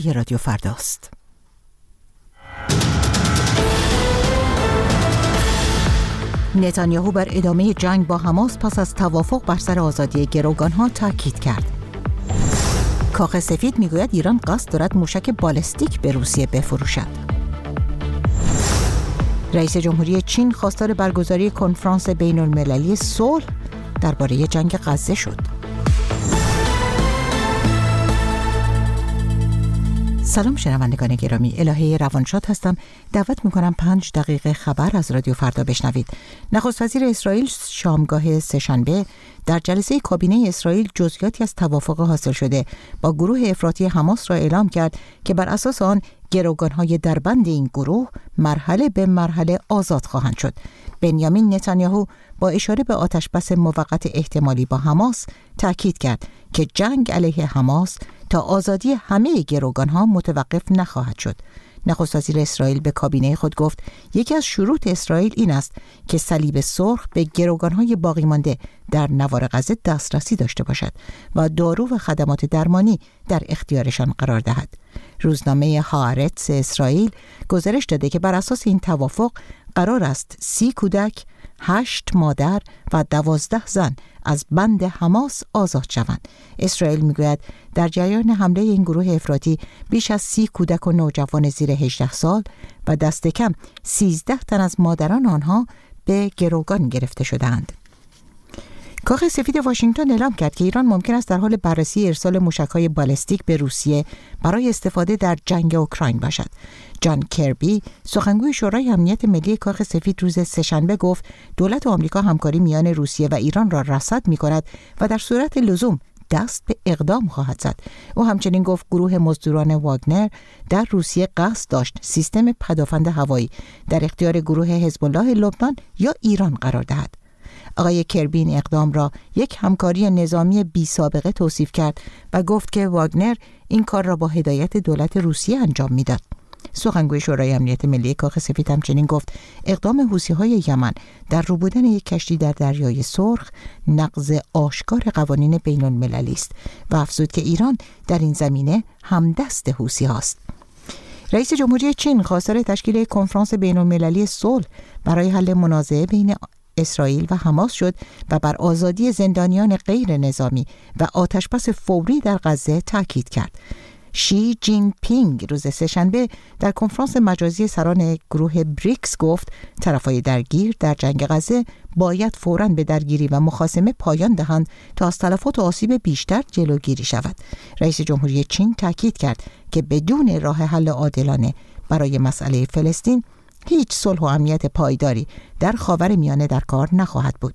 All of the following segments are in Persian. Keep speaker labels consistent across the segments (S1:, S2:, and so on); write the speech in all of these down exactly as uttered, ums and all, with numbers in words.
S1: یه رادیو فرداست. نتانیاهو بر ادامه جنگ با حماس پس از توافق بر سر آزادی گروگان‌ها تاکید کرد. کاخ سفید میگوید ایران قصد دارد موشک بالستیک به روسیه بفروشد. رئیس جمهوری چین خواستار برگزاری کنفرانس بین‌المللی صلح درباره جنگ غزه شد. سلام شنوندگان گرامی، الهه روانشاد هستم. دعوت میکنم پنج دقیقه خبر از رادیو فردا بشنوید. نخست وزیر اسرائیل شامگاه سه‌شنبه در جلسه کابینه اسرائیل جزئیاتی از توافق حاصل شده با گروه افراطی حماس را اعلام کرد که بر اساس آن گروگان‌های دربند این گروه مرحله به مرحله آزاد خواهند شد. بنیامین نتانیاهو با اشاره به آتشبس موقت احتمالی با حماس تاکید کرد که جنگ علیه حماس تا آزادی همه گروگان‌ها متوقف نخواهد شد. نخست وزیر اسرائیل به کابینه خود گفت یکی از شروط اسرائیل این است که صلیب سرخ به گروگان‌های باقی مانده در نوار غزه دسترسی داشته باشد و دارو و خدمات درمانی در اختیارشان قرار دهد. روزنامه هآرتس اسرائیل گزارش داده که بر اساس این توافق قرار است سی کودک، هشت مادر و دوازده زن از بند حماس آزاد شوند. اسرائیل میگوید در جریان حمله این گروه افراطی بیش از سی کودک و نوجوان زیر هجده سال و دست کم سیزده تن از مادران آنها به گروگان گرفته شدند. کاخ سفید واشنگتن اعلام کرد که ایران ممکن است در حال بررسی ارسال موشک‌های بالستیک به روسیه برای استفاده در جنگ اوکراین باشد. جان کربی، سخنگوی شورای امنیت ملی کاخ سفید، روز سه‌شنبه گفت دولت آمریکا همکاری میان روسیه و ایران را رصد می‌کند و در صورت لزوم دست به اقدام خواهد زد. او همچنین گفت گروه مزدوران واگنر در روسیه قصد داشت سیستم پدافند هوایی در اختیار گروه حزب الله لبنان یا ایران قرار دهد. آقای کربی این اقدام را یک همکاری نظامی بی سابقه توصیف کرد و گفت که واگنر این کار را با هدایت دولت روسیه انجام میداد. سخنگوی شورای امنیت ملی کاخ سفید همچنین گفت اقدام حوثی‌های یمن در روبودن یک کشتی در دریای سرخ نقض آشکار قوانین بین‌المللی است و افزود که ایران در این زمینه همدست حوثی‌هاست. رئیس جمهوری چین خواستار تشکیل کنفرانس بین‌المللی صلح برای حل منازعه بین اسرائیل و حماس شد و بر آزادی زندانیان غیر نظامی و آتشبس فوری در غزه تاکید کرد. شی جین پینگ روز سه‌شنبه در کنفرانس مجازی سران گروه بریکس گفت طرفای درگیر در جنگ غزه باید فوراً به درگیری و مخاصمه پایان دهند تا از تلفات و آسیب بیشتر جلوگیری شود. رئیس جمهوری چین تاکید کرد که بدون راه حل عادلانه برای مسئله فلسطین هیچ صلح و امنیت پایداری در خاورمیانه در کار نخواهد بود.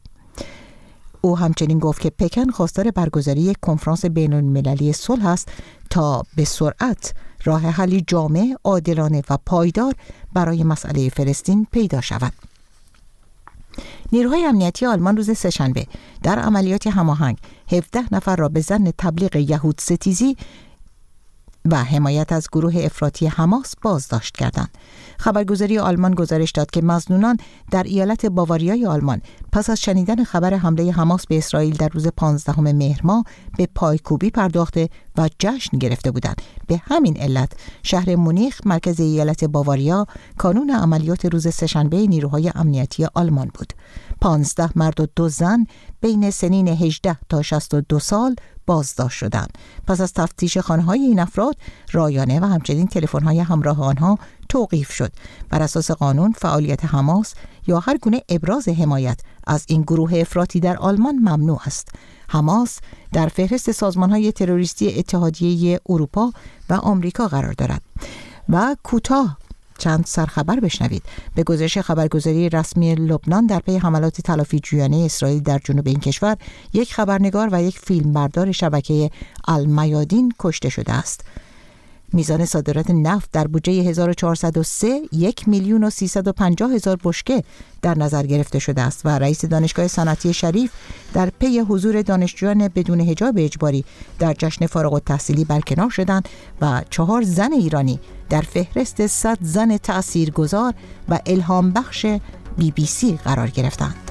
S1: او همچنین گفت که پکن خواستار برگزاری یک کنفرانس بین‌المللی صلح است تا به سرعت راه حلی جامع، عادلانه و پایدار برای مسئله فلسطین پیدا شود. نیروهای امنیتی آلمان روز سه‌شنبه در عملیات هماهنگ هفده نفر را به ظن تبلیغ یهود ستیزی و حمایت از گروه افراطی حماس بازداشت کردند. خبرگزاری آلمان گزارش داد که مظنونان در ایالت باواریای آلمان پس از شنیدن خبر حمله حماس به اسرائیل در روز پانزدهم مهر ماه به پایکوبی پرداخته و جشن گرفته بودند. به همین علت شهر مونیخ مرکز ایالت باواریا کانون عملیات روز سه‌شنبه نیروهای امنیتی آلمان بود. پانزده مرد و دو زن بین سنین هجده تا شصت و دو سال بازداشت شدند. پس از تفتیش خانه‌های این افراد، رایانه و همچنین تلفن‌های همراه آنها توقیف شد. بر اساس قانون فعالیت حماس یا هر گونه ابراز حمایت از این گروه افراطی در آلمان ممنوع است. حماس در فهرست سازمان‌های تروریستی اتحادیه اروپا و آمریکا قرار دارد. و کوتاه چند سرخبر بشنوید. به گزارش خبرگزاری رسمی لبنان در پی حملات تلافی‌جویانه اسرائیل در جنوب این کشور، یک خبرنگار و یک فیلمبردار شبکه المیادین کشته شده است. میزان صادرات نفت در بودجه هزار و چهارصد و سه یک میلیون و سیصد و پنجاه هزار بشکه در نظر گرفته شده است و رئیس دانشگاه صنعتی شریف در پی حضور دانشجویان بدون حجاب اجباری در جشن فارغ التحصیلی برکنار شدند و چهار زن ایرانی در فهرست صد زن تأثیرگذار و الهام بخش بی بی سی قرار گرفتند.